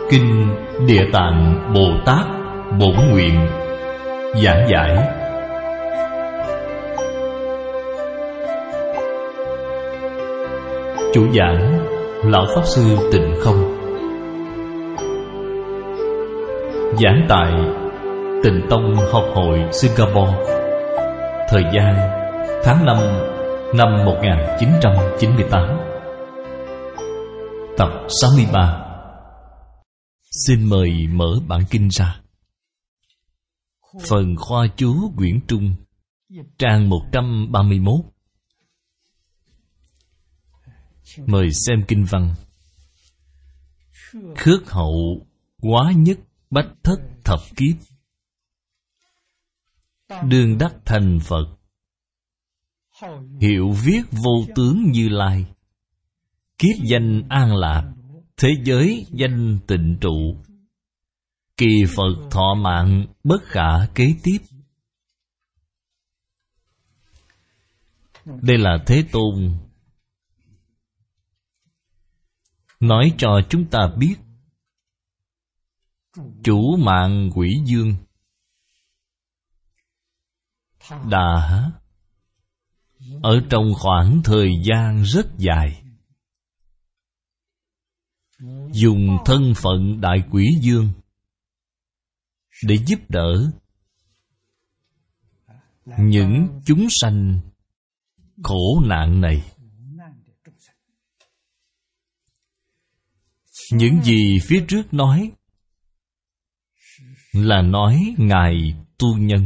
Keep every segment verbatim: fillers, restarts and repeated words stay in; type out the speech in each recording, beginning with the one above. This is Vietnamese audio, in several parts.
Kinh Địa Tạng Bồ Tát Bổn Nguyện giảng giải. Chủ giảng Lão Pháp Sư Tịnh Không. Giảng tại Tịnh Tông Học hội Singapore. Thời gian tháng năm năm một nghìn chín trăm chín mươi tám. Tập sáu mươi ba. Xin mời mở bản kinh ra. Phần khoa chú quyển Trung, trang một trăm ba mươi mốt. Mời xem kinh văn. Khước hậu quá nhất bách thất thập kiếp, đương đắc thành Phật. Hiệu viết vô tướng Như Lai, kiếp danh an lạc, thế giới danh tịnh trụ. Kỳ Phật thọ mạng bất khả kế tiếp. Đây là Thế Tôn nói cho chúng ta biết chủ mạng quỷ dương đã ở trong khoảng thời gian rất dài dùng thân phận đại quỷ dương để giúp đỡ những chúng sanh khổ nạn này. Những gì phía trước nói là nói Ngài tu nhân.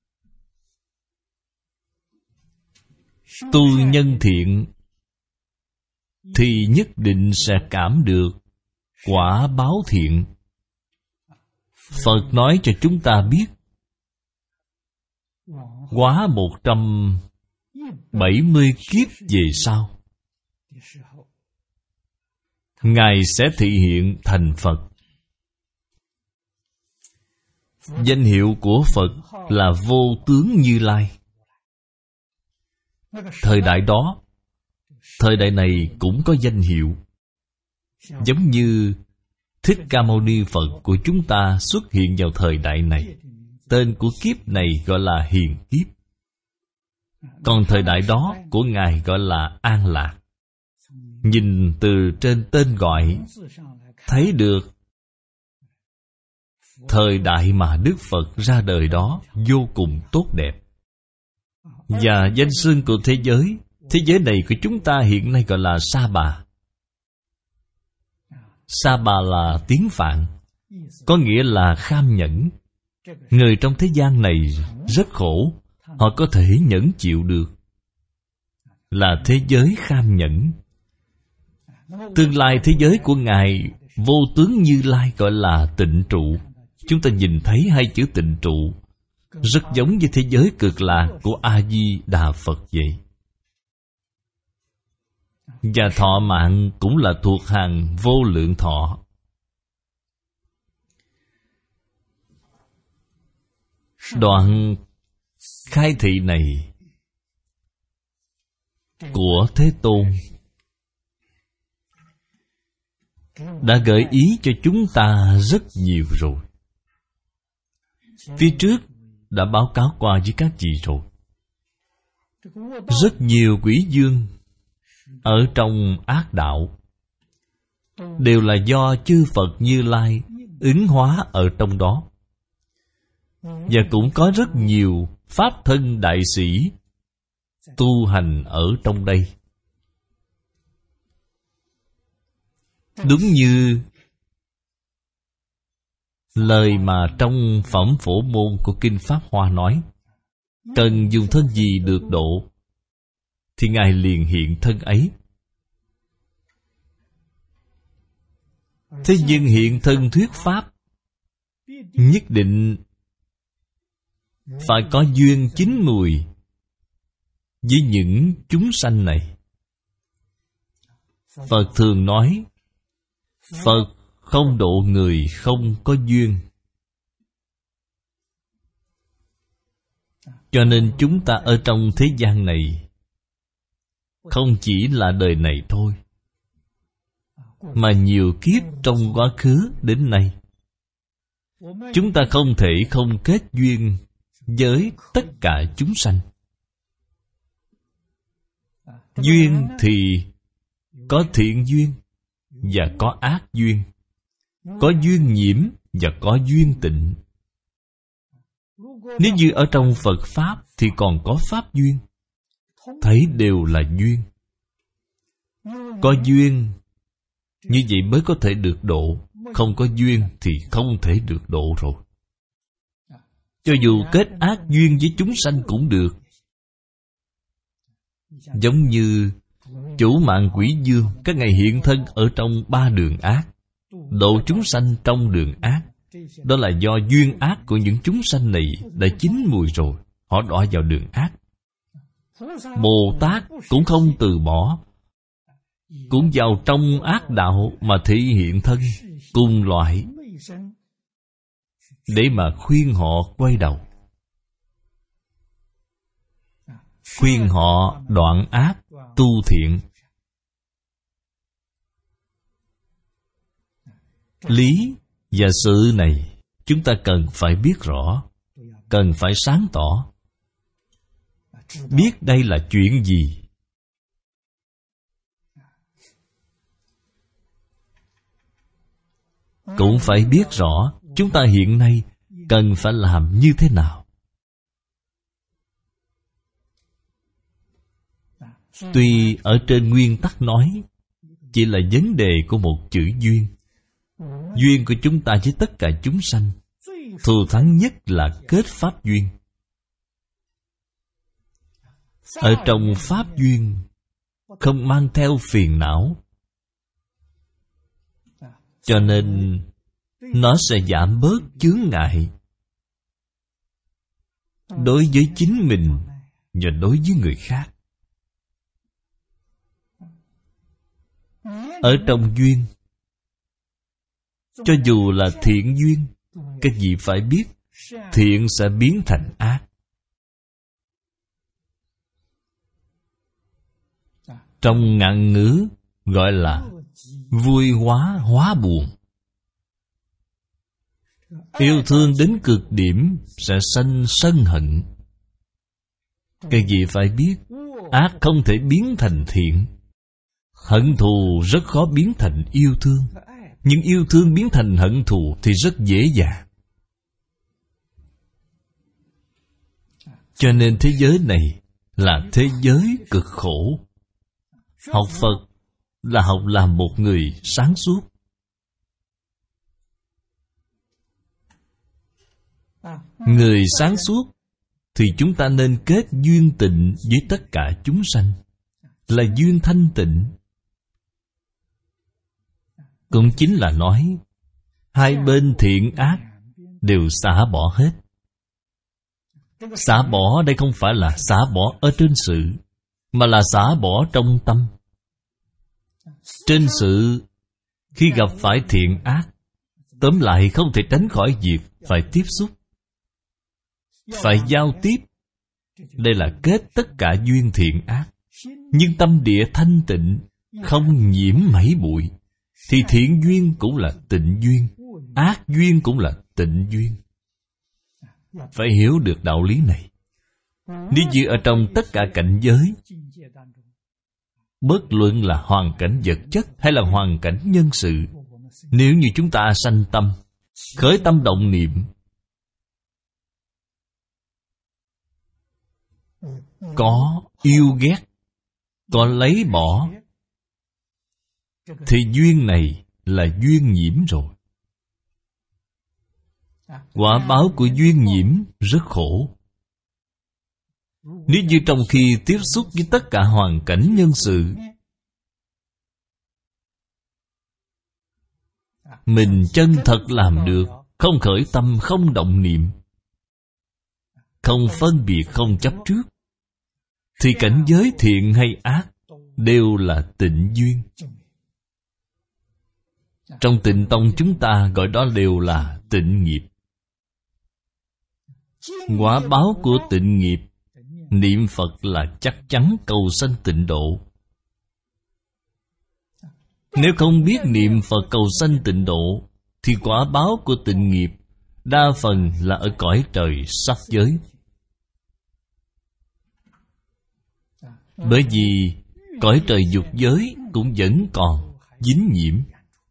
Tu nhân thiện thì nhất định sẽ cảm được quả báo thiện. Phật nói cho chúng ta biết quá một trăm bảy mươi kiếp về sau Ngài sẽ thị hiện thành Phật. Danh hiệu của Phật là Vô Tướng Như Lai. Thời đại đó, thời đại này cũng có danh hiệu. Giống như Thích Ca Mâu Ni Phật của chúng ta xuất hiện vào thời đại này, tên của kiếp này gọi là Hiền Kiếp. Còn thời đại đó của Ngài gọi là An Lạc. Nhìn từ trên tên gọi thấy được thời đại mà Đức Phật ra đời đó vô cùng tốt đẹp. Và danh xưng của thế giới, thế giới này của chúng ta hiện nay gọi là Sa Bà. Sa Bà là tiếng Phạn, có nghĩa là kham nhẫn. Người trong thế gian này rất khổ, họ có thể nhẫn chịu được, là thế giới kham nhẫn. Tương lai thế giới của Ngài Vô Tướng Như Lai gọi là tịnh trụ. Chúng ta nhìn thấy hai chữ tịnh trụ rất giống với thế giới cực lạc của A-di-đà Phật vậy. Và thọ mạng cũng là thuộc hàng vô lượng thọ. Đoạn khai thị này của Thế Tôn đã gợi ý cho chúng ta rất nhiều rồi. Phía trước đã báo cáo qua với các vị rồi. Rất nhiều quỷ dương ở trong ác đạo đều là do chư Phật Như Lai ứng hóa ở trong đó. Và cũng có rất nhiều pháp thân đại sĩ tu hành ở trong đây. Đúng như lời mà trong phẩm phổ môn của Kinh Pháp Hoa nói, cần dùng thân gì được độ thì Ngài liền hiện thân ấy. Thế nhưng hiện thân thuyết Pháp nhất định phải có duyên chín mùi với những chúng sanh này. Phật thường nói Phật không độ người không có duyên. Cho nên chúng ta ở trong thế gian này không chỉ là đời này thôi, mà nhiều kiếp trong quá khứ đến nay, chúng ta không thể không kết duyên với tất cả chúng sanh. Duyên thì có thiện duyên và có ác duyên, có duyên nhiễm và có duyên tịnh. Nếu như ở trong Phật Pháp thì còn có Pháp duyên, thấy đều là duyên. Có duyên như vậy mới có thể được độ, không có duyên thì không thể được độ rồi. Cho dù kết ác duyên với chúng sanh cũng được. Giống như chủ mạng quỷ dương, các ngài hiện thân ở trong ba đường ác, độ chúng sanh trong đường ác. Đó là do duyên ác của những chúng sanh này đã chín mùi rồi, họ đọa vào đường ác. Bồ Tát cũng không từ bỏ, cũng vào trong ác đạo mà thể hiện thân cùng loại, để mà khuyên họ quay đầu, khuyên họ đoạn ác tu thiện. Lý và sự này chúng ta cần phải biết rõ, cần phải sáng tỏ, biết đây là chuyện gì. Cũng phải biết rõ chúng ta hiện nay cần phải làm như thế nào. Tuy ở trên nguyên tắc nói chỉ là vấn đề của một chữ duyên. Duyên của chúng ta với tất cả chúng sanh, thù thắng nhất là kết pháp duyên. Ở trong pháp duyên không mang theo phiền não, cho nên nó sẽ giảm bớt chướng ngại đối với chính mình và đối với người khác. Ở trong duyên, cho dù là thiện duyên, cái gì phải biết thiện sẽ biến thành ác. Trong ngạn ngữ gọi là vui hóa hóa buồn. Yêu thương đến cực điểm sẽ sanh sân hận. Cái gì phải biết ác không thể biến thành thiện, hận thù rất khó biến thành yêu thương, nhưng yêu thương biến thành hận thù thì rất dễ dàng. Cho nên thế giới này là thế giới cực khổ. Học Phật là học làm một người sáng suốt. Người sáng suốt thì chúng ta nên kết duyên tịnh với tất cả chúng sanh, là duyên thanh tịnh. Cũng chính là nói hai bên thiện ác đều xả bỏ hết. Xả bỏ đây không phải là xả bỏ ở trên sự, mà là xả bỏ trong tâm. Trên sự, khi gặp phải thiện ác, tóm lại không thể tránh khỏi việc phải tiếp xúc, phải giao tiếp. Đây là kết tất cả duyên thiện ác. Nhưng tâm địa thanh tịnh, không nhiễm mảy bụi, thì thiện duyên cũng là tịnh duyên, ác duyên cũng là tịnh duyên. Phải hiểu được đạo lý này. Nếu như ở trong tất cả cảnh giới, bất luận là hoàn cảnh vật chất hay là hoàn cảnh nhân sự, nếu như chúng ta sanh tâm, khởi tâm động niệm, có yêu ghét, có lấy bỏ, thì duyên này là duyên nhiễm rồi. Quả báo của duyên nhiễm rất khổ. Nếu như trong khi tiếp xúc với tất cả hoàn cảnh nhân sự, mình chân thật làm được, không khởi tâm, không động niệm, không phân biệt, không chấp trước, thì cảnh giới thiện hay ác đều là tịnh duyên. Trong Tịnh Tông chúng ta gọi đó đều là tịnh nghiệp. Quả báo của tịnh nghiệp, niệm Phật là chắc chắn cầu sanh tịnh độ. Nếu không biết niệm Phật cầu sanh tịnh độ, thì quả báo của tịnh nghiệp đa phần là ở cõi trời sắc giới. Bởi vì cõi trời dục giới cũng vẫn còn dính nhiễm.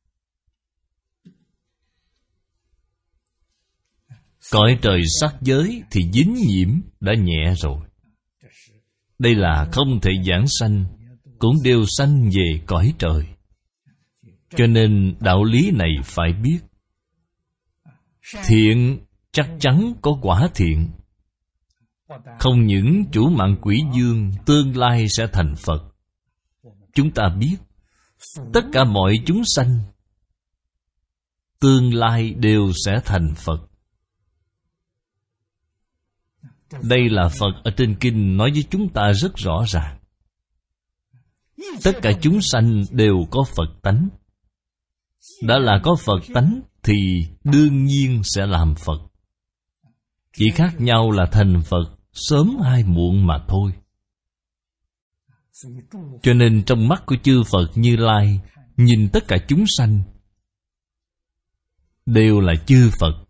Cõi trời sắc giới thì dính nhiễm đã nhẹ rồi. Đây là không thể giảng sanh, cũng đều sanh về cõi trời. Cho nên đạo lý này phải biết. Thiện chắc chắn có quả thiện. Không những chủ mạng quỷ dương tương lai sẽ thành Phật. Chúng ta biết tất cả mọi chúng sanh tương lai đều sẽ thành Phật. Đây là Phật ở trên kinh nói với chúng ta rất rõ ràng. Tất cả chúng sanh đều có Phật tánh. Đã là có Phật tánh thì đương nhiên sẽ làm Phật. Chỉ khác nhau là thành Phật sớm hay muộn mà thôi. Cho nên trong mắt của chư Phật Như Lai, nhìn tất cả chúng sanh đều là chư Phật.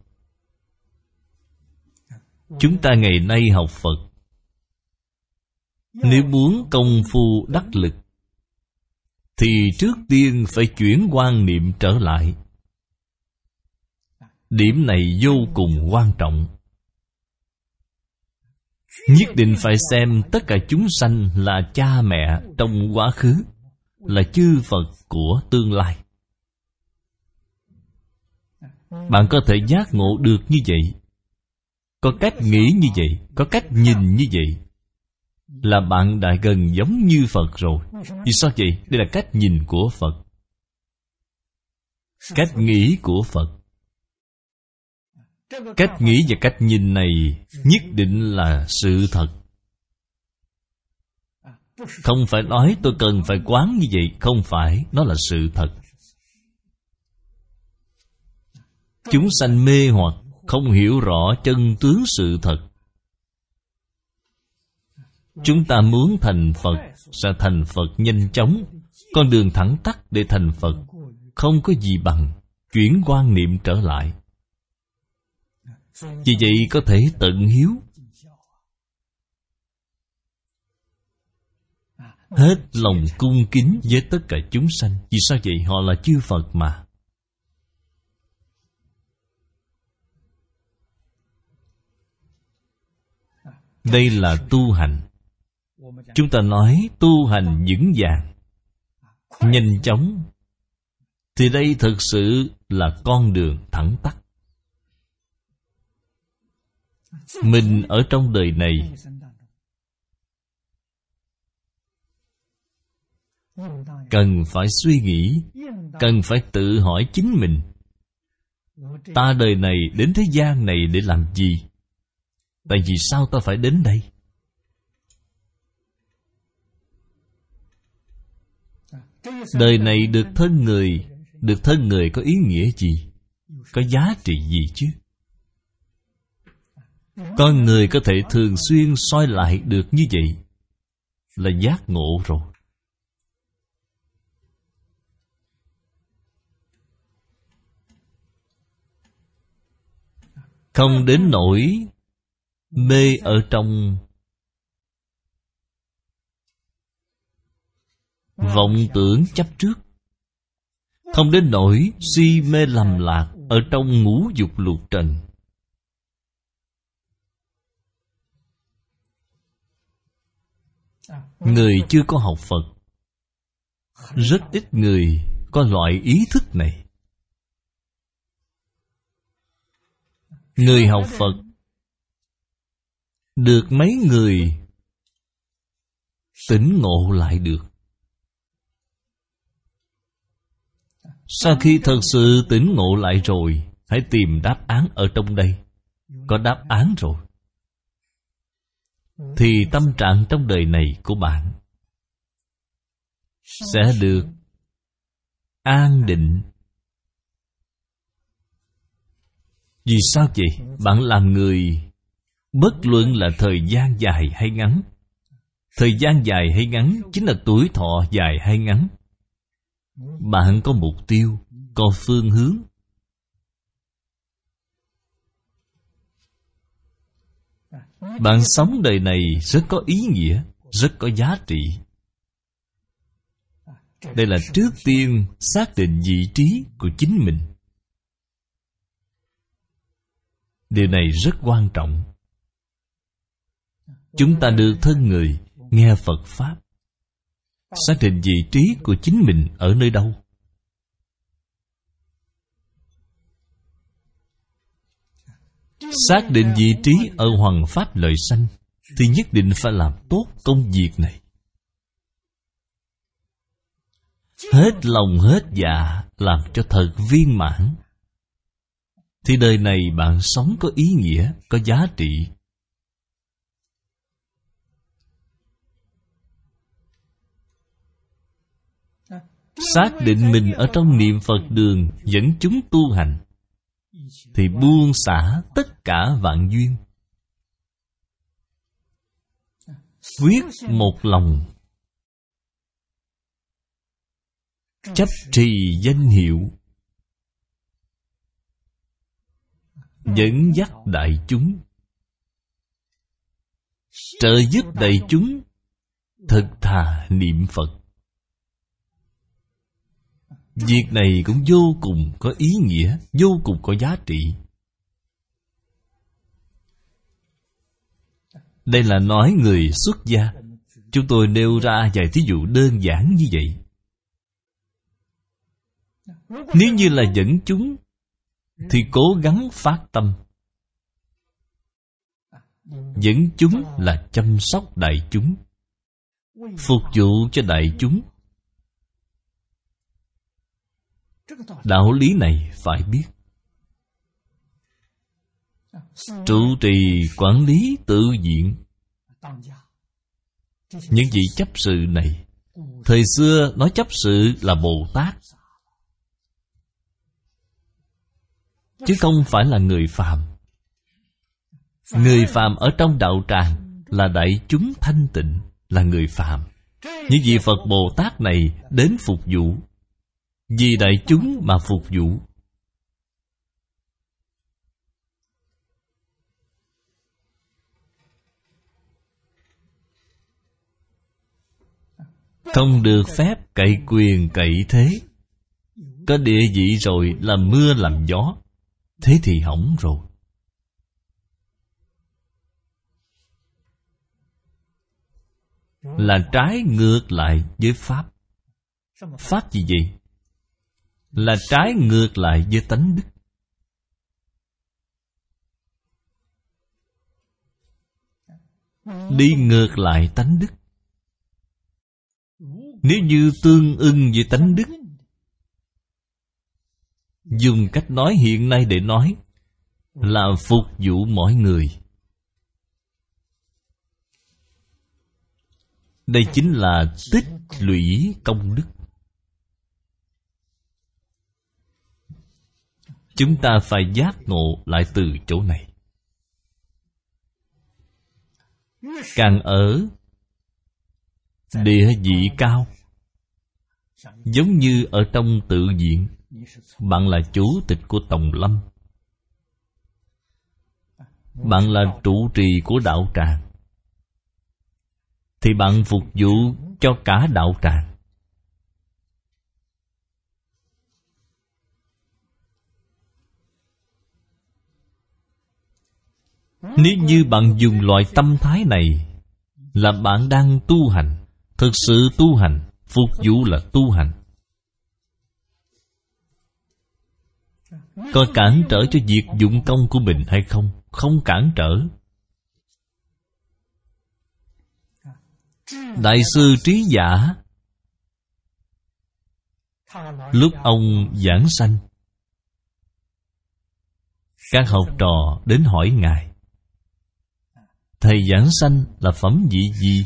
Chúng ta ngày nay học Phật, nếu muốn công phu đắc lực thì trước tiên phải chuyển quan niệm trở lại. Điểm này vô cùng quan trọng. Nhất định phải xem tất cả chúng sanh là cha mẹ trong quá khứ, là chư Phật của tương lai. Bạn có thể giác ngộ được như vậy, có cách nghĩ như vậy, có cách nhìn như vậy, là bạn đã gần giống như Phật rồi. Vì sao vậy? Đây là cách nhìn của Phật, cách nghĩ của Phật. Cách nghĩ và cách nhìn này nhất định là sự thật. Không phải nói tôi cần phải quán như vậy. Không phải, nó là sự thật. Chúng sanh mê hoặc, không hiểu rõ chân tướng sự thật. Chúng ta muốn thành Phật, sẽ thành Phật nhanh chóng. Con đường thẳng tắc để thành Phật không có gì bằng chuyển quan niệm trở lại. Vì vậy có thể tận hiếu, hết lòng cung kính với tất cả chúng sanh. Vì sao vậy? Họ là chư Phật mà. Đây là tu hành. Chúng ta nói tu hành vững vàng, nhanh chóng, thì đây thực sự là con đường thẳng tắc. Mình ở trong đời này cần phải suy nghĩ, cần phải tự hỏi chính mình. Ta đời này đến thế gian này để làm gì? Tại vì sao ta phải đến đây? Đời này được thân người, được thân người có ý nghĩa gì? Có giá trị gì chứ? Con người có thể thường xuyên soi lại được như vậy là giác ngộ rồi. Không đến nỗi mê ở trong vọng tưởng chấp trước, không đến nỗi si mê lầm lạc ở trong ngũ dục lục trần. Người chưa có học Phật, rất ít người có loại ý thức này. Người học Phật được mấy người tỉnh ngộ lại được. Sau khi thật sự tỉnh ngộ lại rồi, hãy tìm đáp án ở trong đây. Có đáp án rồi thì tâm trạng trong đời này của bạn sẽ được an định. Vì sao vậy? Bạn làm người, bất luận là thời gian dài hay ngắn, thời gian dài hay ngắn chính là tuổi thọ dài hay ngắn. Bạn có mục tiêu, có phương hướng. Bạn sống đời này rất có ý nghĩa, rất có giá trị. Đây là trước tiên xác định vị trí của chính mình. Điều này rất quan trọng. Chúng ta được thân người nghe Phật Pháp, xác định vị trí của chính mình ở nơi đâu. Xác định vị trí ở hoằng pháp lợi sanh thì nhất định phải làm tốt công việc này. Hết lòng hết dạ làm cho thật viên mãn, thì đời này bạn sống có ý nghĩa, có giá trị. Xác định mình ở trong niệm Phật đường dẫn chúng tu hành, thì buông xả tất cả vạn duyên, quyết một lòng chấp trì danh hiệu, dẫn dắt đại chúng, trợ giúp đại chúng thật thà niệm Phật. Việc này cũng vô cùng có ý nghĩa, vô cùng có giá trị. Đây là nói người xuất gia. Chúng tôi nêu ra vài thí dụ đơn giản như vậy. Nếu như là dẫn chúng thì cố gắng phát tâm. Dẫn chúng là chăm sóc đại chúng, phục vụ cho đại chúng. Đạo lý này phải biết. Trụ trì quản lý tự viện, những vị chấp sự này, thời xưa nói chấp sự là Bồ Tát, chứ không phải là người phàm. Người phàm ở trong đạo tràng là đại chúng thanh tịnh, là người phàm. Những vị Phật Bồ Tát này đến phục vụ, vì đại chúng mà phục vụ. Không được phép cậy quyền cậy thế. Có địa vị rồi làm mưa làm gió, thế thì hỏng rồi. Là trái ngược lại với Pháp. Pháp gì vậy? Là trái ngược lại với tánh đức. Đi ngược lại tánh đức. Nếu như tương ưng với tánh đức, dùng cách nói hiện nay để nói, là phục vụ mọi người. Đây chính là tích lũy công đức. Chúng ta phải giác ngộ lại từ chỗ này. Càng ở địa vị cao, giống như ở trong tự viện, bạn là chủ tịch của Tòng Lâm, bạn là trụ trì của đạo tràng, thì bạn phục vụ cho cả đạo tràng. Nếu như bạn dùng loại tâm thái này, là bạn đang tu hành, thực sự tu hành, phục vụ là tu hành. Có cản trở cho việc dụng công của mình hay không? Không cản trở. Đại sư Trí Giả, lúc ông giảng sanh, các học trò đến hỏi Ngài, thầy giảng sanh là phẩm vị gì?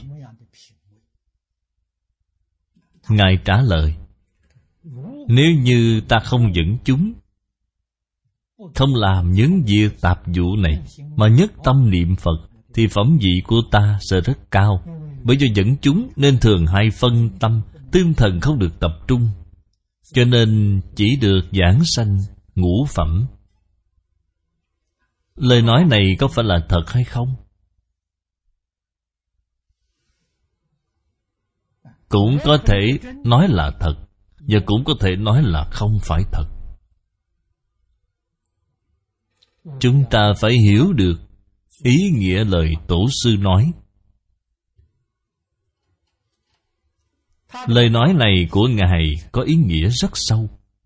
Ngài trả lời, nếu như ta không dẫn chúng, không làm những việc tạp vụ này, mà nhất tâm niệm Phật, thì phẩm vị của ta sẽ rất cao. Bởi do dẫn chúng nên thường hay phân tâm, tinh thần không được tập trung. Cho nên chỉ được giảng sanh ngũ phẩm. Lời nói này có phải là thật hay không? Cũng có thể nói là thật, và cũng có thể nói là không phải thật. Chúng ta phải hiểu được ý nghĩa lời tổ sư nói. Lời nói này của Ngài có ý nghĩa rất sâu.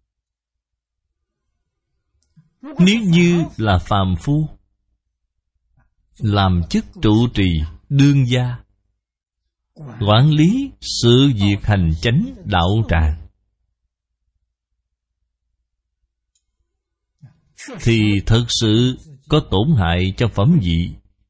Nếu như là phàm phu, làm chức trụ trì đương gia, quản lý sự việc hành chánh đạo tràng, thì thật sự có tổn hại cho phẩm vị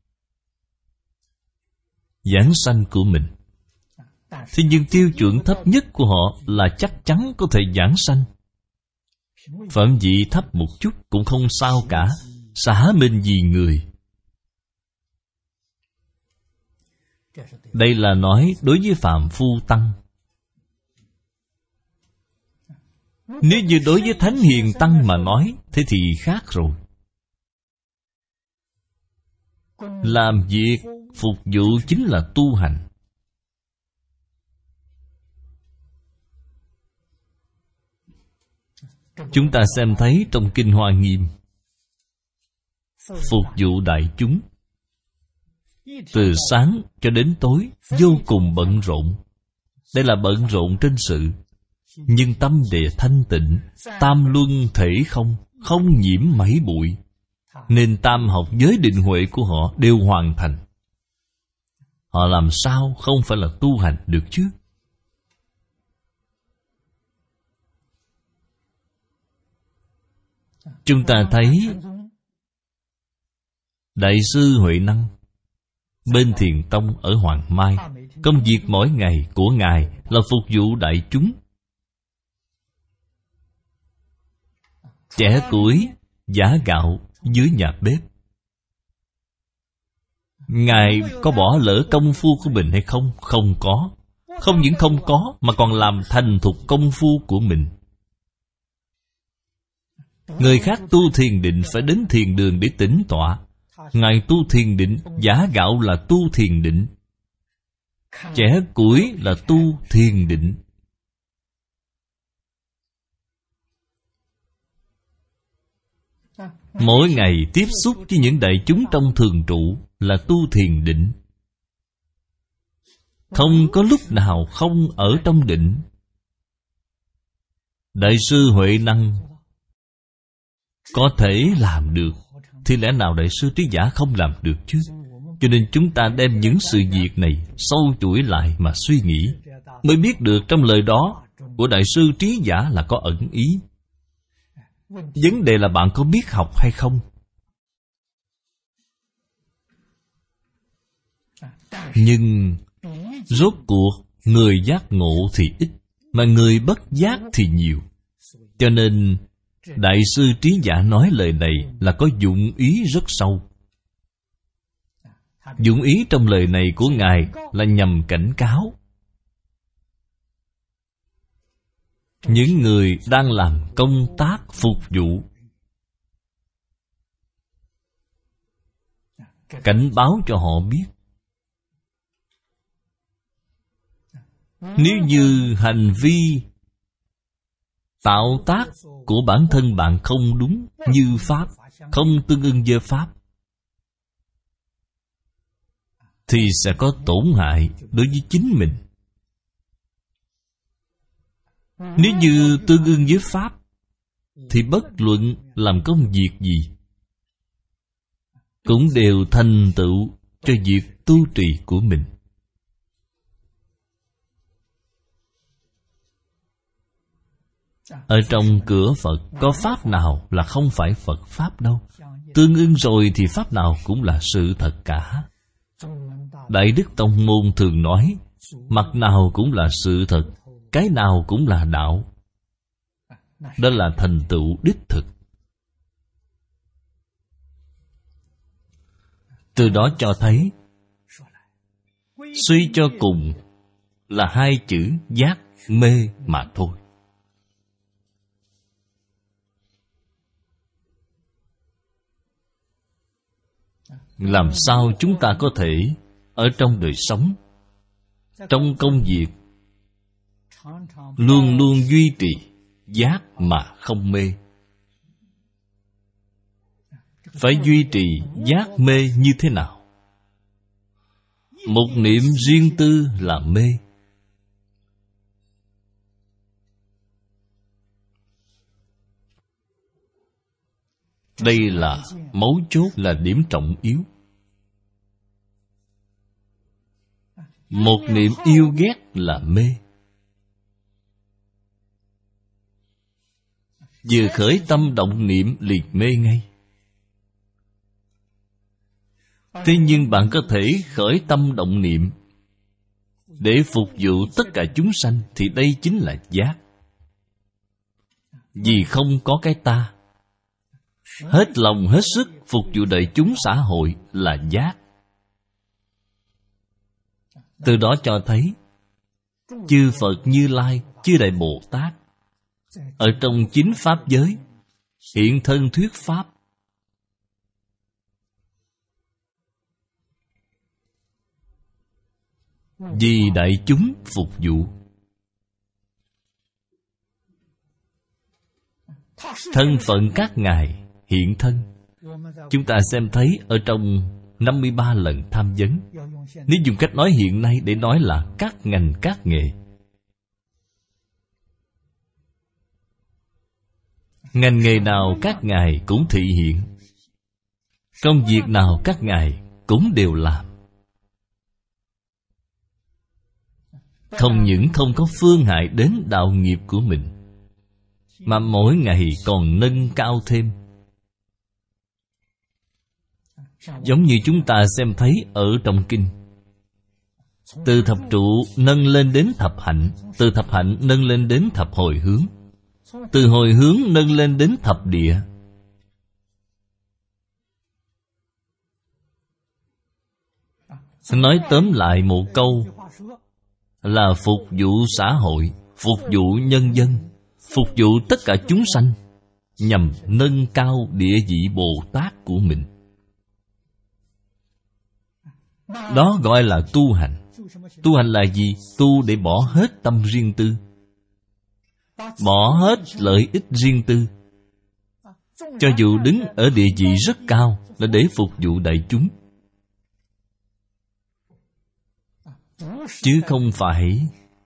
giảng sanh của mình. Thế nhưng tiêu chuẩn thấp nhất của họ là chắc chắn có thể giảng sanh. Phẩm vị thấp một chút cũng không sao cả, xả mình vì người. Đây là nói đối với phàm phu tăng. Nếu như đối với thánh hiền tăng mà nói, thế thì khác rồi. Làm việc phục vụ chính là tu hành. Chúng ta xem thấy trong Kinh Hoa Nghiêm, phục vụ đại chúng, từ sáng cho đến tối vô cùng bận rộn. Đây là bận rộn trên sự, nhưng tâm địa thanh tịnh, tam luân thể không, không nhiễm mảy bụi, nên tam học giới định huệ của họ đều hoàn thành. Họ làm sao không phải là tu hành được chứ? Chúng ta thấy Đại sư Huệ Năng bên Thiền Tông ở Hoàng Mai, công việc mỗi ngày của Ngài là phục vụ đại chúng. Chẻ củi, giã gạo dưới nhà bếp. Ngài có bỏ lỡ công phu của mình hay không? Không có. Không những không có, mà còn làm thành thục công phu của mình. Người khác tu thiền định phải đến thiền đường để tĩnh tọa. Ngài tu thiền định, giã gạo là tu thiền định, chẻ củi là tu thiền định. Mỗi ngày tiếp xúc với những đại chúng trong thường trụ là tu thiền định. Không có lúc nào không ở trong định. Đại sư Huệ Năng có thể làm được, thì lẽ nào Đại sư Trí Giả không làm được chứ? Cho nên chúng ta đem những sự việc này sâu chuỗi lại mà suy nghĩ, mới biết được trong lời đó của Đại sư Trí Giả là có ẩn ý. Vấn đề là bạn có biết học hay không? Nhưng rốt cuộc người giác ngộ thì ít, mà người bất giác thì nhiều. Cho nên Đại sư Trí Giả nói lời này là có dụng ý rất sâu. Dụng ý trong lời này của Ngài là nhằm cảnh cáo những người đang làm công tác phục vụ, cảnh báo cho họ biết, nếu như hành vi tạo tác của bản thân bạn không đúng như Pháp, không tương ưng với Pháp, thì sẽ có tổn hại đối với chính mình. Nếu như tương ưng với Pháp, thì bất luận làm công việc gì cũng đều thành tựu cho việc tu trì của mình. Ở trong cửa Phật có Pháp nào là không phải Phật Pháp đâu. Tương ưng rồi thì Pháp nào cũng là sự thật cả. Đại Đức Tông Môn thường nói, mặt nào cũng là sự thật, cái nào cũng là đạo. Đó là thành tựu đích thực. Từ đó cho thấy, suy cho cùng là hai chữ giác mê mà thôi. Làm sao chúng ta có thể ở trong đời sống, trong công việc, luôn luôn duy trì giác mà không mê? Phải duy trì giác mê như thế nào? Một niệm riêng tư là mê. Đây là mấu chốt, là điểm trọng yếu. Một niệm yêu ghét là mê. Vừa khởi tâm động niệm liền mê ngay. Thế nhưng bạn có thể khởi tâm động niệm để phục vụ tất cả chúng sanh, thì đây chính là giác. Vì không có cái ta, hết lòng hết sức phục vụ đời chúng xã hội là giác. Từ đó cho thấy chư Phật Như Lai, chư Đại Bồ Tát ở trong chính Pháp giới hiện thân thuyết Pháp. Vì đại chúng phục vụ. Thân phận các ngài hiện thân, chúng ta xem thấy ở trong năm mươi ba lần tham vấn. Nếu dùng cách nói hiện nay để nói là các ngành các nghề. Ngành nghề nào các ngài cũng thị hiện, công việc nào các ngài cũng đều làm. Không những không có phương hại đến đạo nghiệp của mình, mà mỗi ngày còn nâng cao thêm. Giống như chúng ta xem thấy ở trong kinh, từ thập trụ nâng lên đến thập hạnh, từ thập hạnh nâng lên đến thập hồi hướng, từ hồi hướng nâng lên đến thập địa. Nói tóm lại một câu là phục vụ xã hội, phục vụ nhân dân, phục vụ tất cả chúng sanh, nhằm nâng cao địa vị Bồ Tát của mình. Đó gọi là tu hành. Tu hành là gì? Tu để bỏ hết tâm riêng tư, bỏ hết lợi ích riêng tư. Cho dù đứng ở địa vị rất cao, là để phục vụ đại chúng, chứ không phải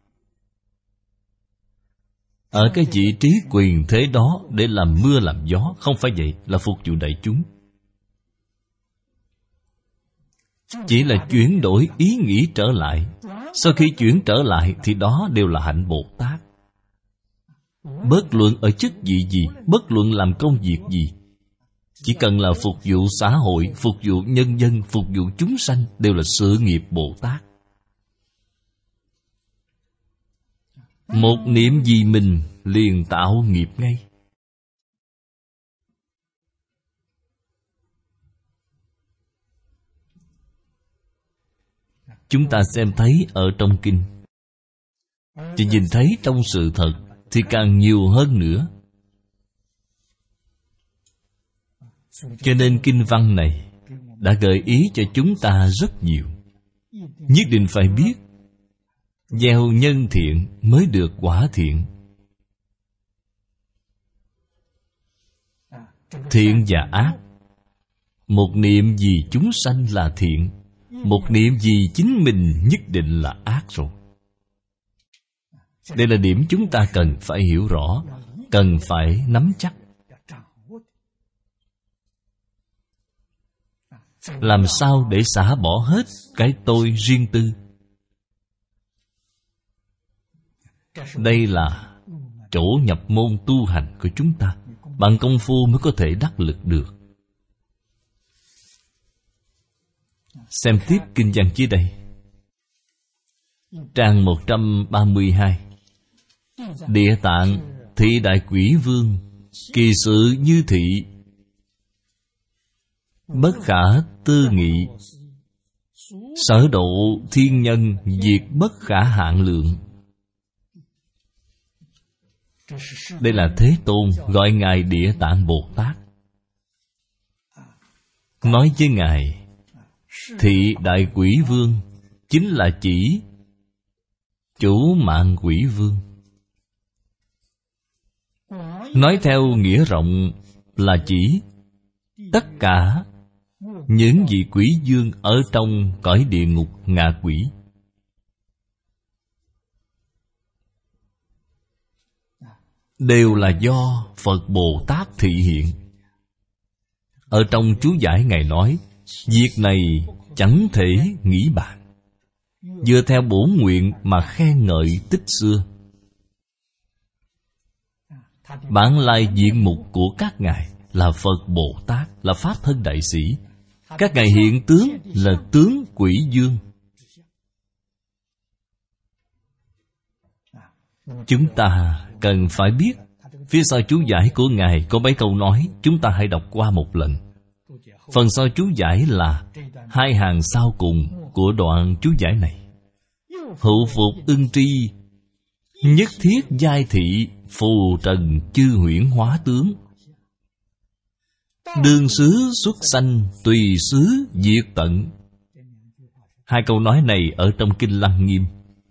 ở cái vị trí quyền thế đó để làm mưa làm gió. Không phải vậy, là phục vụ đại chúng. Chỉ là chuyển đổi ý nghĩ trở lại. Sau khi chuyển trở lại thì đó đều là hạnh Bồ Tát. Bất luận ở chức vị gì, bất luận làm công việc gì, chỉ cần là phục vụ xã hội, phục vụ nhân dân, phục vụ chúng sanh, đều là sự nghiệp Bồ Tát. Một niệm vì mình liền tạo nghiệp ngay. Chúng ta xem thấy ở trong kinh, chỉ nhìn thấy trong sự thật thì càng nhiều hơn nữa. Cho nên kinh văn này đã gợi ý cho chúng ta rất nhiều. Nhất định phải biết gieo nhân thiện mới được quả thiện. Thiện và ác, một niệm vì chúng sanh là thiện, một niệm vì chính mình nhất định là ác rồi. Đây là điểm chúng ta cần phải hiểu rõ, cần phải nắm chắc. Làm sao để xả bỏ hết cái tôi riêng tư? Đây là chỗ nhập môn tu hành của chúng ta. Bằng công phu mới có thể đắc lực được. Xem tiếp kinh văn dưới đây. Trang một trăm ba mươi hai. Địa tạng thị đại quỷ vương, kỳ sự như thị, bất khả tư nghị, sở độ thiên nhân, diệt bất khả hạn lượng. Đây là Thế Tôn gọi Ngài Địa Tạng Bồ Tát. nói với Ngài, Thị Đại Quỷ Vương chính là chỉ Chủ Mạng Quỷ Vương. Nói theo nghĩa rộng là chỉ tất cả những vị quỷ vương ở trong cõi địa ngục ngạ quỷ. Đều là do Phật Bồ Tát thị hiện. Ở trong chú giải Ngài nói, việc này chẳng thể nghĩ bàn, dựa theo bổn nguyện mà khen ngợi tích xưa. Bản lai diện mục của các ngài là Phật Bồ Tát, là Pháp Thân Đại Sĩ. Các ngài hiện tướng là tướng quỷ vương. Chúng ta cần phải biết phía sau chú giải của Ngài có mấy câu nói, chúng ta hãy đọc qua một lần. Phần sau chú giải là hai hàng sau cùng của đoạn chú giải này. Hữu phục ưng tri, nhất thiết giai thị, phù trần chư huyễn hóa tướng. Đương xứ xuất sanh, tùy xứ diệt tận. Hai câu nói này ở trong Kinh Lăng Nghiêm.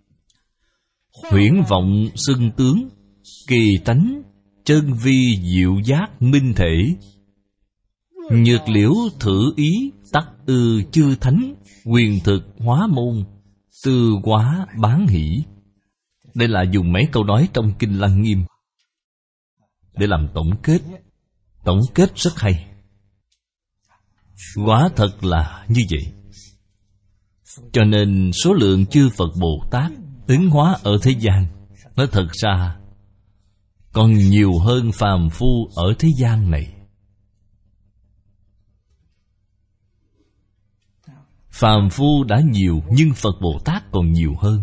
Huyễn vọng xưng tướng, kỳ tánh chân vi diệu giác minh thể. Nhược liễu thử ý, tắc ư chư thánh, quyền thực hóa môn, tư quá bán hỷ. Đây là dùng mấy câu nói trong Kinh Lăng Nghiêm để làm tổng kết. Tổng kết rất hay. Quả thật là như vậy. Cho nên số lượng chư Phật Bồ Tát ứng hóa ở thế gian, nói thật ra còn nhiều hơn phàm phu ở thế gian này. Phàm phu đã nhiều, nhưng Phật Bồ Tát còn nhiều hơn.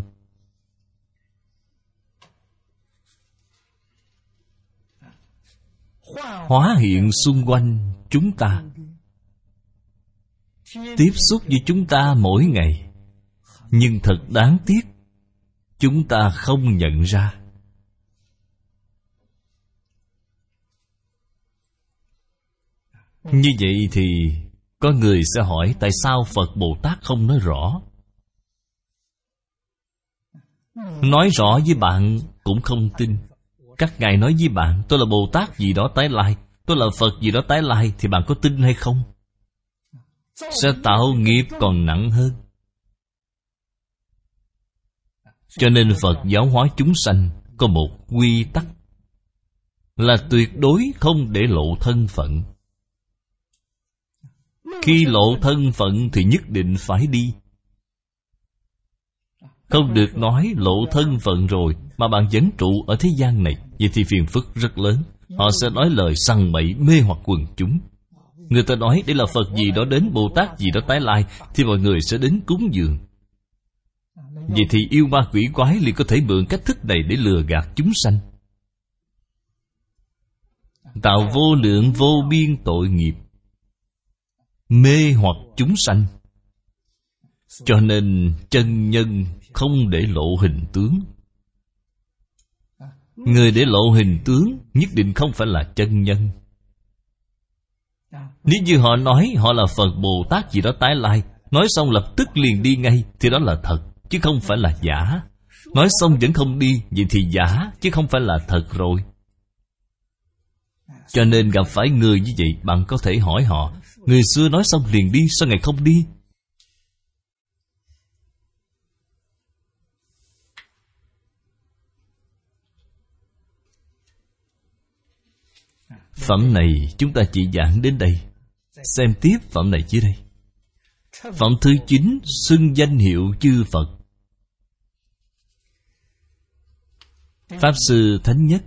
Hóa hiện xung quanh chúng ta, tiếp xúc với chúng ta mỗi ngày. Nhưng thật đáng tiếc, chúng ta không nhận ra. Như vậy thì có người sẽ hỏi, tại sao Phật Bồ Tát không nói rõ? Nói rõ với bạn cũng không tin. Các ngài nói với bạn, tôi là Bồ Tát gì đó tái lai, tôi là Phật gì đó tái lai, thì bạn có tin hay không? Sẽ tạo nghiệp còn nặng hơn. Cho nên Phật giáo hóa chúng sanh có một quy tắc là tuyệt đối không để lộ thân phận. Khi lộ thân phận thì nhất định phải đi. Không được nói lộ thân phận rồi mà bạn vẫn trụ ở thế gian này, vậy thì phiền phức rất lớn. Họ sẽ nói lời sằng bậy mê hoặc quần chúng. Người ta nói đây là Phật gì đó đến, Bồ Tát gì đó tái lai, thì mọi người sẽ đến cúng dường. Vậy thì yêu ma quỷ quái liền có thể mượn cách thức này để lừa gạt chúng sanh, tạo vô lượng vô biên tội nghiệp, mê hoặc chúng sanh. Cho nên chân nhân không để lộ hình tướng. Người để lộ hình tướng nhất định không phải là chân nhân. Nếu như họ nói họ là Phật Bồ Tát gì đó tái lai, nói xong lập tức liền đi ngay, thì đó là thật, chứ không phải là giả. Nói xong vẫn không đi, vậy thì giả, chứ không phải là thật rồi. Cho nên gặp phải người như vậy, bạn có thể hỏi họ, người xưa nói xong liền đi, sao ngài không đi? Phẩm này chúng ta chỉ giảng đến đây. Xem tiếp phẩm này dưới đây. Phẩm thứ chín, xưng danh hiệu chư Phật. Pháp Sư Thánh Nhất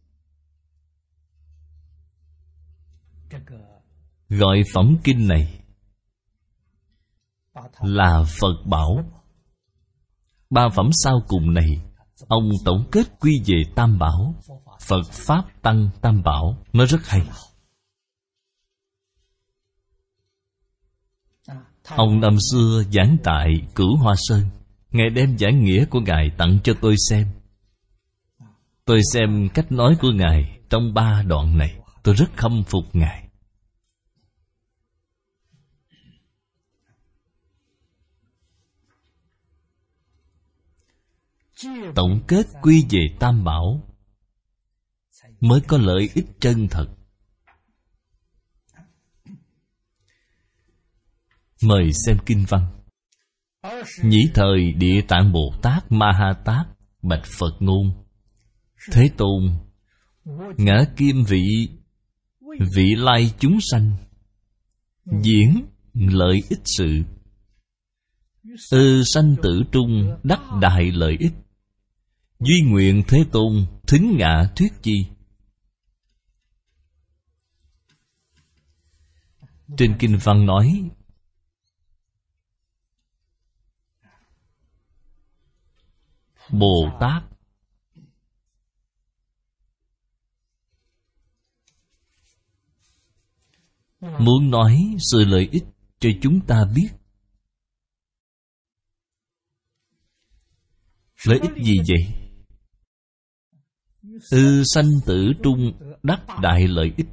gọi phẩm kinh này là Phật Bảo. Ba phẩm sau cùng này ông tổng kết quy về Tam Bảo, Phật Pháp Tăng Tam Bảo. Nó rất hay. Ông năm xưa giảng tại Cửu Hoa Sơn, Ngài đem giảng nghĩa của Ngài tặng cho tôi xem. Tôi xem cách nói của Ngài trong ba đoạn này, tôi rất khâm phục Ngài. tổng kết quy về Tam Bảo, mới có lợi ích chân thật. Mời xem kinh văn. Nhĩ thời Địa Tạng Bồ Tát Ma Ha Tát bạch Phật ngôn: Thế Tôn, ngã kim vị vị lai chúng sanh diễn lợi ích sự, ư sanh tử trung đắc đại lợi ích. Duy nguyện Thế Tôn thính ngạ thuyết chi. Trên kinh văn nói Bồ Tát muốn nói sự lợi ích cho chúng ta biết. Lợi ích gì vậy? Ư sanh tử trung đắc đại lợi ích.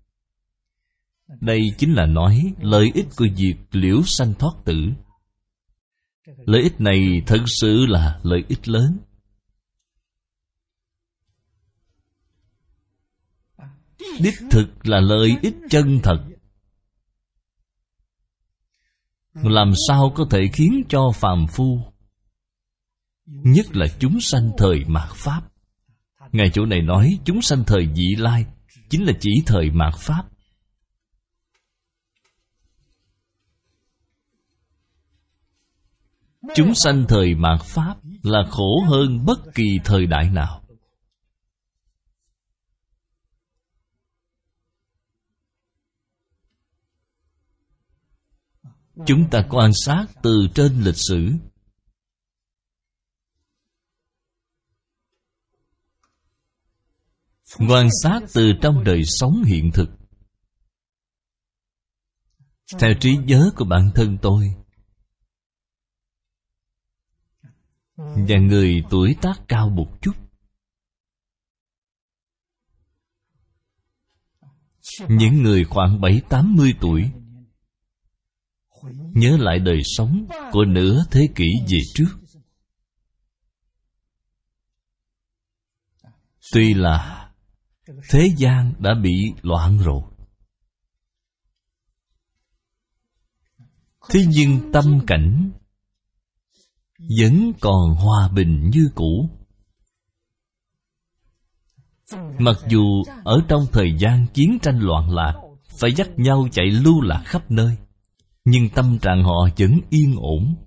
Đây chính là nói lợi ích của việc liễu sanh thoát tử. Lợi ích này thật sự là lợi ích lớn. Đích thực là lợi ích chân thật. Làm sao có thể khiến cho phàm phu, nhất là chúng sanh thời mạt Pháp. Ngài chỗ này nói chúng sanh thời vị lai, chính là chỉ thời mạt Pháp. Chúng sanh thời mạt Pháp là khổ hơn bất kỳ thời đại nào. Chúng ta quan sát từ trên lịch sử, quan sát từ trong đời sống hiện thực. Theo trí nhớ của bản thân tôi và người tuổi tác cao một chút, những người khoảng bảy tám mươi tuổi, nhớ lại đời sống của nửa thế kỷ về trước. Tuy là thế gian đã bị loạn rồi, thế nhưng tâm cảnh vẫn còn hòa bình như cũ. Mặc dù ở trong thời gian chiến tranh loạn lạc, phải dắt nhau chạy lưu lạc khắp nơi, nhưng tâm trạng họ vẫn yên ổn.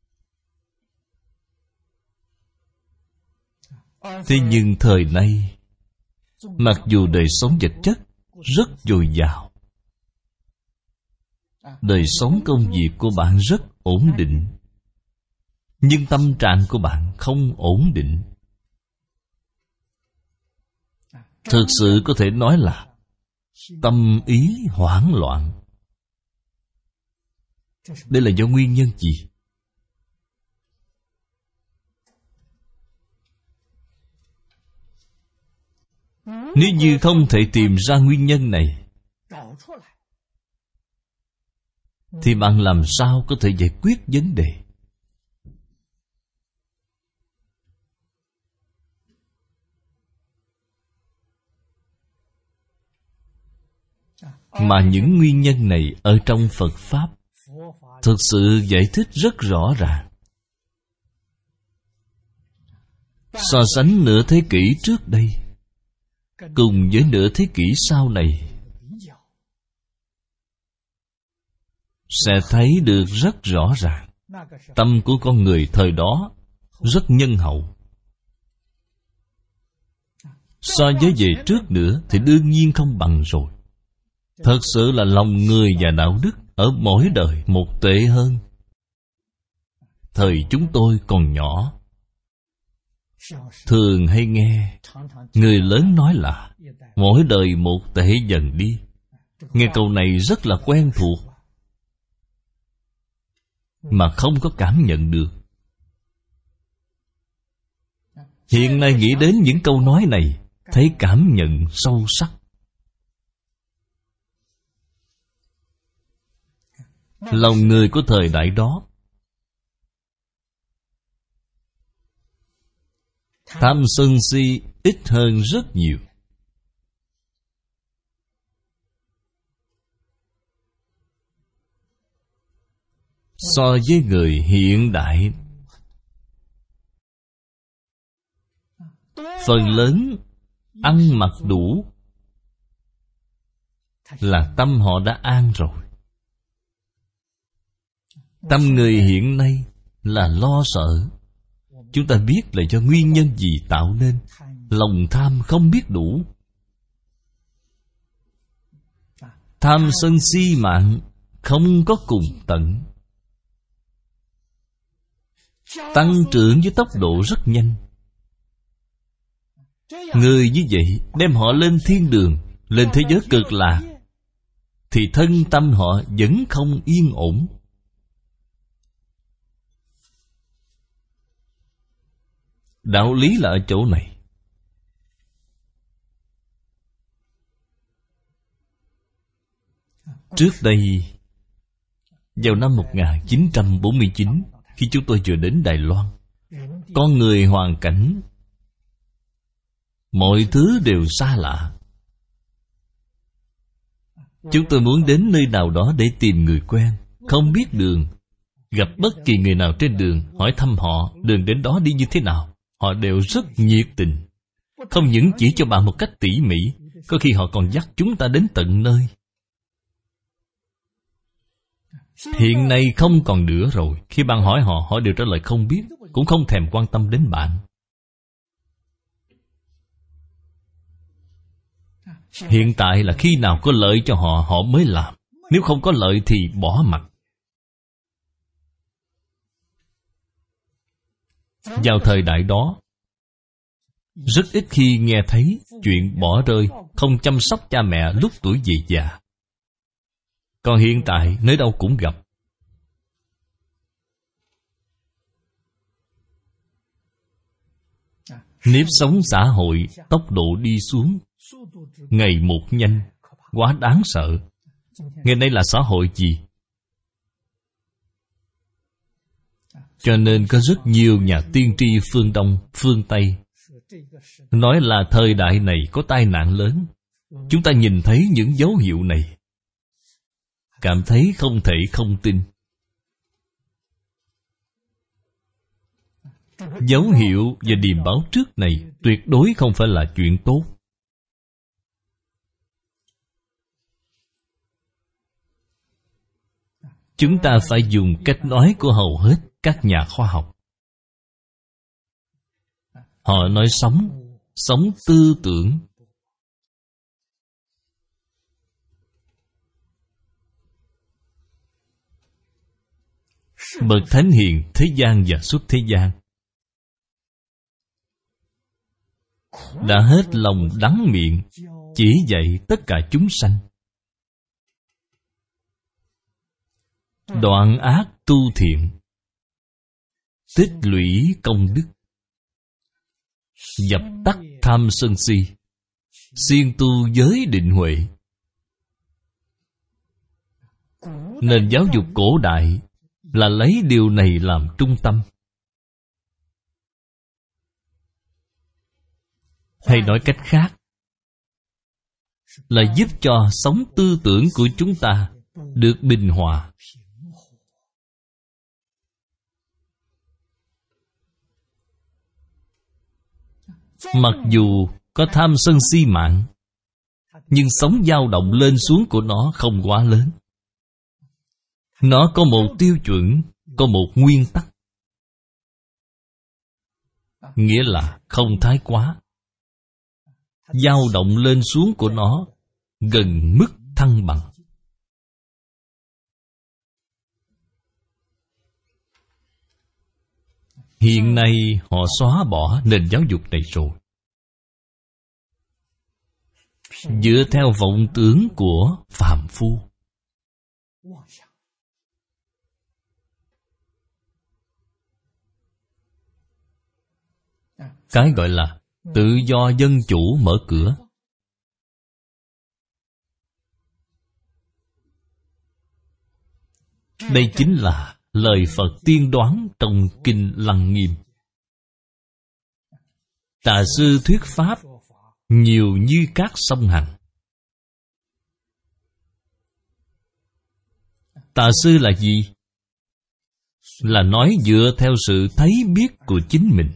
Thế nhưng thời nay, mặc dù đời sống vật chất rất dồi dào, đời sống công việc của bạn rất ổn định, nhưng tâm trạng của bạn không ổn định. Thực sự có thể nói là tâm ý hoảng loạn. Đây là do nguyên nhân gì? Nếu như không thể tìm ra nguyên nhân này, thì bạn làm sao có thể giải quyết vấn đề? Mà những nguyên nhân này ở trong Phật Pháp thực sự giải thích rất rõ ràng. So sánh nửa thế kỷ trước đây cùng với nửa thế kỷ sau này, sẽ thấy được rất rõ ràng tâm của con người thời đó rất nhân hậu. So với về trước nữa thì đương nhiên không bằng rồi. Thật sự là lòng người và đạo đức ở mỗi đời một tệ hơn. Thời chúng tôi còn nhỏ, thường hay nghe người lớn nói là mỗi đời một tệ dần đi. Nghe câu này rất là quen thuộc, mà không có cảm nhận được. Hiện nay nghĩ đến những câu nói này, thấy cảm nhận sâu sắc. Lòng người của thời đại đó Tham sân si ít hơn rất nhiều. So với người hiện đại, phần lớn ăn mặc đủ là tâm họ đã an rồi. Tâm người hiện nay là lo sợ. Chúng ta biết là do nguyên nhân gì tạo nên. Lòng tham không biết đủ. Tham sân si mạng không có cùng tận, tăng trưởng với tốc độ rất nhanh. Người như vậy đem họ lên thiên đường, lên thế giới cực lạc, thì thân tâm họ vẫn không yên ổn. Đạo lý là ở chỗ này. Trước đây, vào năm một nghìn chín trăm bốn mươi chín, khi chúng tôi vừa đến Đài Loan, con người, hoàn cảnh, mọi thứ đều xa lạ. Chúng tôi muốn đến nơi nào đó để tìm người quen, không biết đường. Gặp bất kỳ người nào trên đường, hỏi thăm họ đường đến đó đi như thế nào, họ đều rất nhiệt tình. Không những chỉ cho bạn một cách tỉ mỉ, có khi họ còn dắt chúng ta đến tận nơi. Hiện nay không còn nữa rồi. Khi bạn hỏi họ, họ đều trả lời không biết, cũng không thèm quan tâm đến bạn. Hiện tại là khi nào có lợi cho họ, họ mới làm. Nếu không có lợi thì bỏ mặc. Vào thời đại đó, rất ít khi nghe thấy chuyện bỏ rơi, không chăm sóc cha mẹ lúc tuổi về già. Còn hiện tại, nơi đâu cũng gặp. Nếp sống xã hội, tốc độ đi xuống, ngày một nhanh, quá đáng sợ. Ngày nay là xã hội gì? Cho nên có rất nhiều nhà tiên tri phương Đông, phương Tây nói là thời đại này có tai nạn lớn. Chúng ta nhìn thấy những dấu hiệu này, cảm thấy không thể không tin. Dấu hiệu và điềm báo trước này tuyệt đối không phải là chuyện tốt. Chúng ta phải dùng cách nói của hầu hết các nhà khoa học. Họ nói sống, sống tư tưởng. Bậc thánh hiền thế gian và xuất thế gian đã hết lòng đắng miệng chỉ dạy tất cả chúng sanh đoạn ác tu thiện, tích lũy công đức, dập tắt tham sân si, siêng tu giới định huệ. Nền giáo dục cổ đại là lấy điều này làm trung tâm. Hay nói cách khác, là giúp cho sống tư tưởng của chúng ta được bình hòa. Mặc dù có tham sân si mạng, nhưng sóng dao động lên xuống của nó không quá lớn. Nó có một tiêu chuẩn, có một nguyên tắc, nghĩa là không thái quá. Dao động lên xuống của nó gần mức thăng bằng. Hiện nay họ xóa bỏ nền giáo dục này rồi, dựa theo vọng tưởng của phàm phu. Cái gọi là tự do dân chủ mở cửa. Đây chính là lời Phật tiên đoán trong Kinh Lăng Nghiêm. Tà sư thuyết pháp nhiều như các sông Hằng. Tà sư là gì? Là nói dựa theo sự thấy biết của chính mình.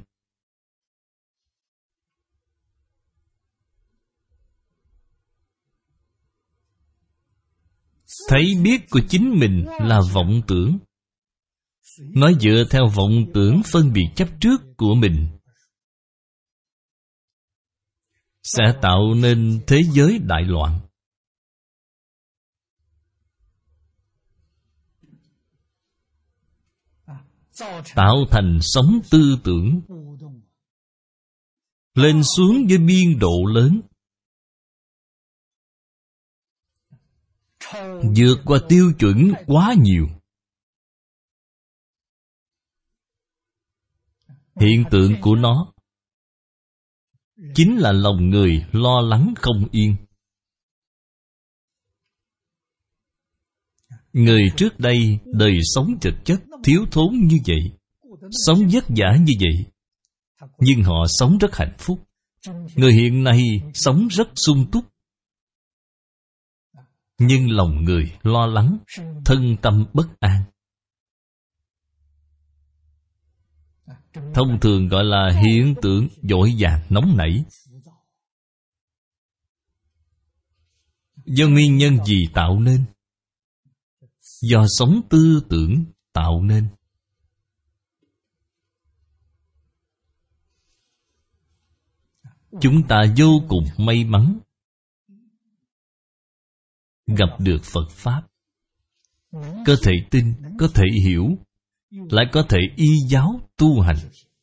Thấy biết của chính mình là vọng tưởng. Nói dựa theo vọng tưởng phân biệt chấp trước của mình, sẽ tạo nên thế giới đại loạn. Tạo thành sóng tư tưởng lên xuống với biên độ lớn, vượt qua tiêu chuẩn quá nhiều. Hiện tượng của nó chính là lòng người lo lắng không yên. Người trước đây đời sống chật chất, thiếu thốn như vậy, sống vất vả như vậy, nhưng họ sống rất hạnh phúc. Người hiện nay sống rất sung túc, nhưng lòng người lo lắng, thân tâm bất an. Thông thường gọi là hiện tượng vội vàng nóng nảy. Do nguyên nhân gì tạo nên? Do sống tư tưởng tạo nên. Chúng ta vô cùng may mắn gặp được Phật Pháp, có thể tin, có thể hiểu, lại có thể y giáo tu hành.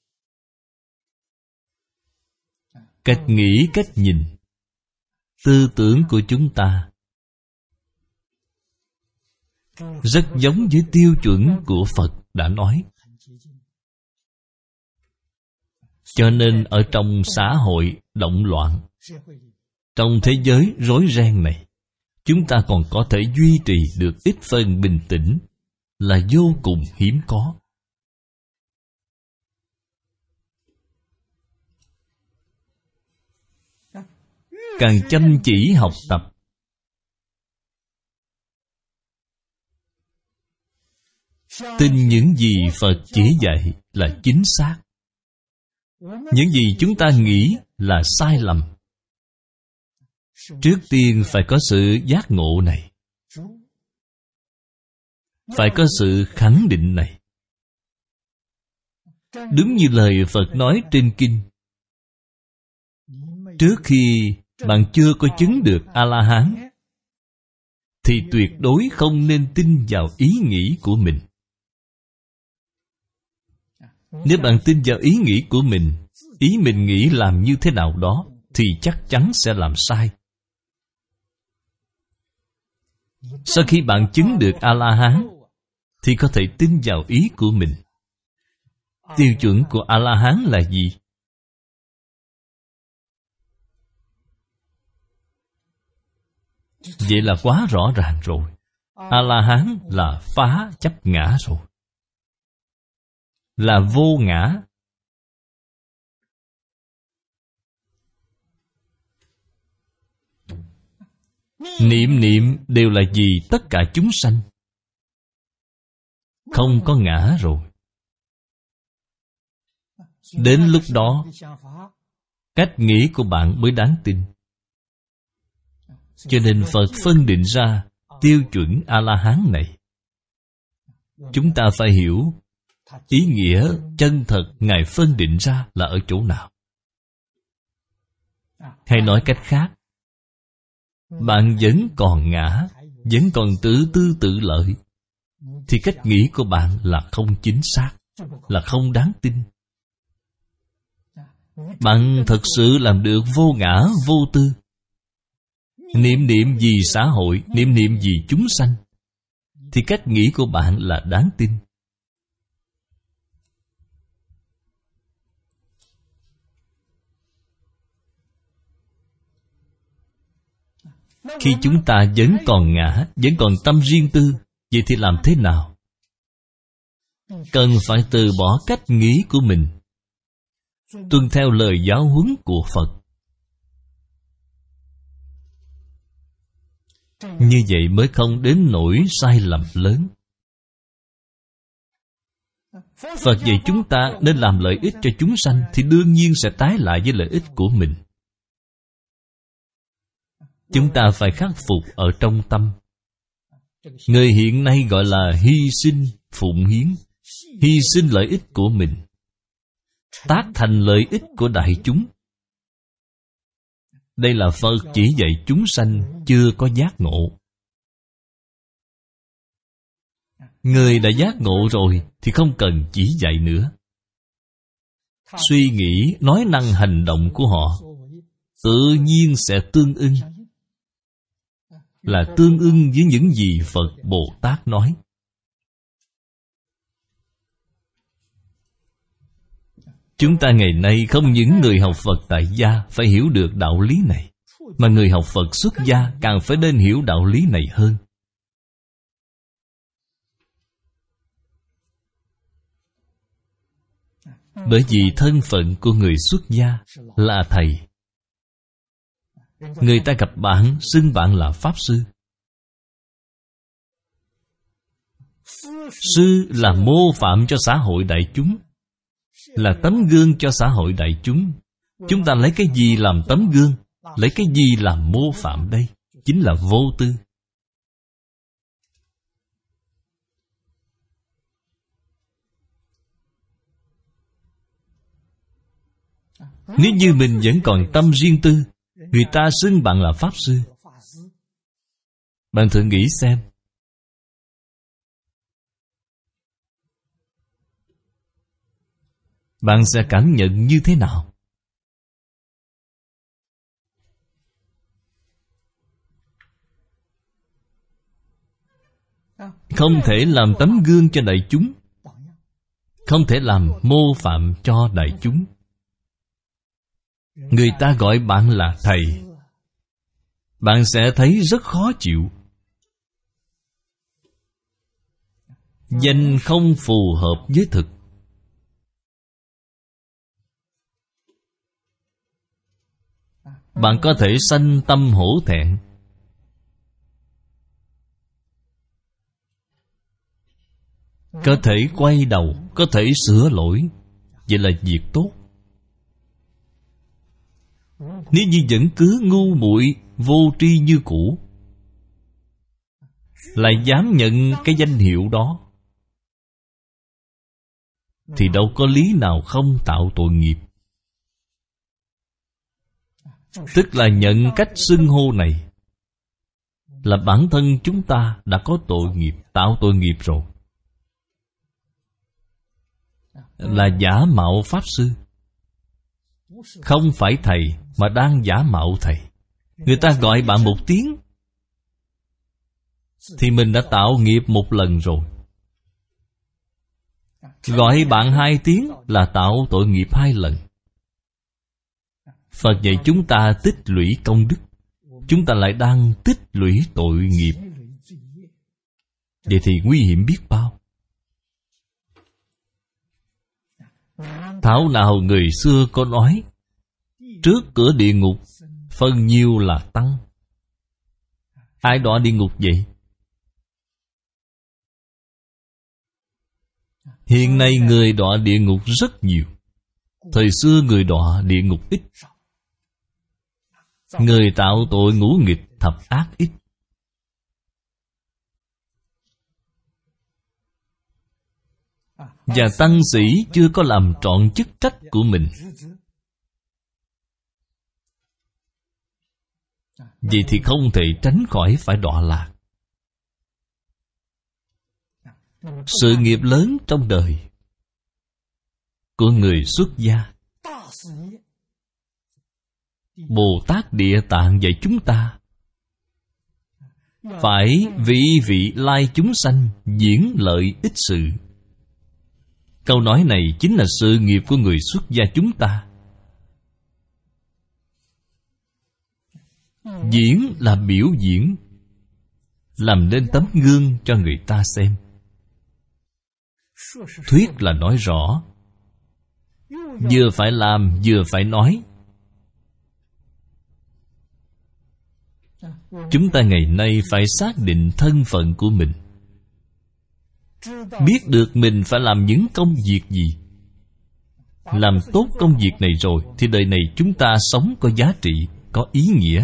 Cách nghĩ, cách nhìn, tư tưởng của chúng ta rất giống với tiêu chuẩn của Phật đã nói. Cho nên ở trong xã hội động loạn, trong thế giới rối ren này, chúng ta còn có thể duy trì được ít phần bình tĩnh là vô cùng hiếm có. Càng chăm chỉ học tập, tin những gì Phật chỉ dạy là chính xác, những gì chúng ta nghĩ là sai lầm. Trước tiên phải có sự giác ngộ này, phải có sự khẳng định này. Đúng như lời Phật nói trên kinh, trước khi bạn chưa có chứng được A-la-hán thì tuyệt đối không nên tin vào ý nghĩ của mình. Nếu bạn tin vào ý nghĩ của mình, ý mình nghĩ làm như thế nào đó, thì chắc chắn sẽ làm sai. Sau khi bạn chứng được A-la-hán thì có thể tin vào ý của mình. Tiêu chuẩn của A-la-hán là gì? Vậy là quá rõ ràng rồi. A-la-hán là phá chấp ngã rồi, là vô ngã. Niệm niệm đều là vì tất cả chúng sanh, không có ngã rồi. Đến lúc đó, cách nghĩ của bạn mới đáng tin. Cho nên Phật phân định ra tiêu chuẩn A-la-hán này. Chúng ta phải hiểu ý nghĩa chân thật Ngài phân định ra là ở chỗ nào. Hay nói cách khác, bạn vẫn còn ngã, vẫn còn tự tư tự lợi, thì cách nghĩ của bạn là không chính xác, là không đáng tin. Bạn thật sự làm được vô ngã vô tư, niệm niệm vì xã hội, niệm niệm vì chúng sanh, thì cách nghĩ của bạn là đáng tin. Khi chúng ta vẫn còn ngã, vẫn còn tâm riêng tư, vậy thì làm thế nào? Cần phải từ bỏ cách nghĩ của mình, tuân theo lời giáo huấn của Phật. Như vậy mới không đến nỗi sai lầm lớn. Phật dạy chúng ta nên làm lợi ích cho chúng sanh, thì đương nhiên sẽ trái lại với lợi ích của mình. Chúng ta phải khắc phục ở trong tâm. Người hiện nay gọi là hy sinh, phụng hiến. Hy sinh lợi ích của mình, tác thành lợi ích của đại chúng. Đây là Phật chỉ dạy chúng sanh chưa có giác ngộ. Người đã giác ngộ rồi thì không cần chỉ dạy nữa. Suy nghĩ, nói năng, hành động của họ tự nhiên sẽ tương ưng, là tương ưng với những gì Phật Bồ Tát nói. Chúng ta ngày nay không những người học Phật tại gia phải hiểu được đạo lý này, mà người học Phật xuất gia càng phải nên hiểu đạo lý này hơn. Bởi vì thân phận của người xuất gia là thầy. Người ta gặp bạn, xưng bạn là Pháp Sư. Sư là mô phạm cho xã hội đại chúng, là tấm gương cho xã hội đại chúng. Chúng ta lấy cái gì làm tấm gương, lấy cái gì làm mô phạm đây? Chính là vô tư. Nếu như mình vẫn còn tâm riêng tư, người ta xưng bạn là Pháp Sư, bạn thử nghĩ xem, bạn sẽ cảm nhận như thế nào? Không thể làm tấm gương cho đại chúng, không thể làm mô phạm cho đại chúng. Người ta gọi bạn là thầy, bạn sẽ thấy rất khó chịu. Danh không phù hợp với thực. Bạn có thể sanh tâm hổ thẹn. Có thể quay đầu, có thể sửa lỗi. Vậy là việc tốt. Nếu như vẫn cứ ngu muội vô tri như cũ, lại dám nhận cái danh hiệu đó, thì đâu có lý nào không tạo tội nghiệp. Tức là nhận cách xưng hô này là bản thân chúng ta đã có tội nghiệp, tạo tội nghiệp rồi. Là giả mạo Pháp Sư. Không phải thầy mà đang giả mạo thầy. Người ta gọi bạn một tiếng thì mình đã tạo nghiệp một lần rồi. Gọi bạn hai tiếng là tạo tội nghiệp hai lần. Phật dạy chúng ta tích lũy công đức, chúng ta lại đang tích lũy tội nghiệp. Vậy thì nguy hiểm biết bao. Thảo nào người xưa có nói, trước cửa địa ngục phần nhiều là tăng. Ai đọa địa ngục vậy? Hiện nay người đọa địa ngục rất nhiều. Thời xưa người đọa địa ngục ít. Người tạo tội ngũ nghịch thập ác ít. Và tăng sĩ chưa có làm trọn chức trách của mình. Vậy thì không thể tránh khỏi phải đọa lạc. Sự nghiệp lớn trong đời của người xuất gia, Bồ Tát Địa Tạng dạy chúng ta phải vì vị lai chúng sanh diễn lợi ích sự. Câu nói này chính là sự nghiệp của người xuất gia chúng ta. Diễn là biểu diễn, làm nên tấm gương cho người ta xem. Thuyết là nói rõ, vừa phải làm vừa phải nói. Chúng ta ngày nay phải xác định thân phận của mình, biết được mình phải làm những công việc gì. Làm tốt công việc này rồi thì đời này chúng ta sống có giá trị, có ý nghĩa.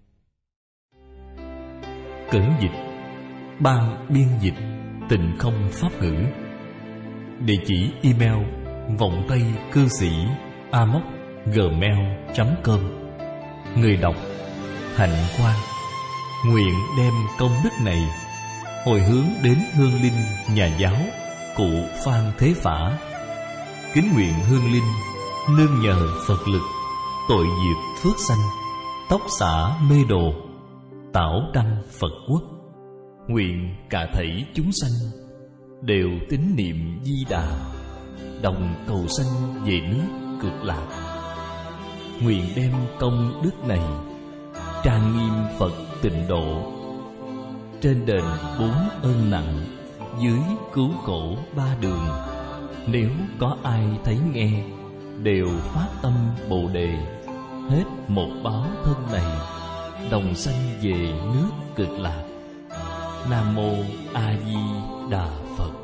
Cẩn dịch Ban biên dịch Tịnh Không Pháp Ngữ. Địa chỉ email vọng tây cư sĩ a m o c gmail chấm com. Người đọc Hạnh Quang. Nguyện đem công đức này hồi hướng đến hương linh nhà giáo cụ Phan Thế Phả. Kính nguyện hương linh nương nhờ Phật lực, tội diệt phước sanh, tóc xả mê đồ, tảo đăng Phật quốc. Nguyện cả thảy chúng sanh đều tín niệm Di Đà, đồng cầu sanh về nước Cực Lạc. Nguyện đem công đức này trang nghiêm Phật tịnh độ, trên đền bốn ơn nặng, dưới cứu khổ ba đường. Nếu có ai thấy nghe, đều phát tâm Bồ Đề, hết một báo thân này, đồng sanh về nước Cực Lạc. Nam mô A Di Đà Phật.